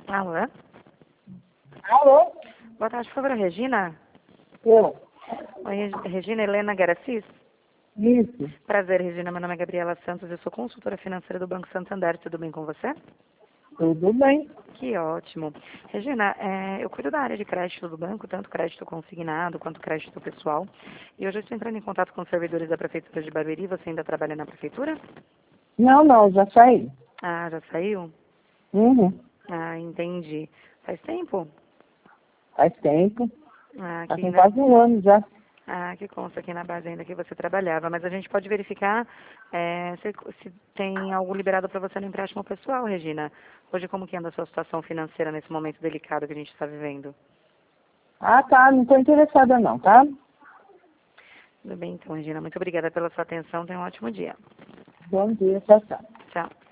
Alô? Alô? Boa tarde, por favor, Regina. Eu. Oi, Regina Helena Garacis. Isso. Prazer, Regina. Meu nome é Gabriela Santos, eu sou consultora financeira do Banco Santander. Tudo bem com você? Tudo bem. Que ótimo. Regina, eu cuido da área de crédito do banco, tanto crédito consignado quanto crédito pessoal. E hoje eu estou entrando em contato com os servidores da Prefeitura de Barueri. Você ainda trabalha na Prefeitura? Não, já saí. Ah, já saiu? Uhum. Ah, entendi. Faz tempo? Faz tempo. Ah, Tá que com ainda... quase um ano já. Ah, que consta aqui na base ainda que você trabalhava. Mas a gente pode verificar se tem algo liberado para você no empréstimo pessoal, Regina. Hoje, como que anda a sua situação financeira nesse momento delicado que a gente está vivendo? Ah, tá. Não tô interessada não, tá? Tudo bem, então, Regina. Muito obrigada pela sua atenção. Tenha um ótimo dia. Bom dia, tchau, tchau. Tchau.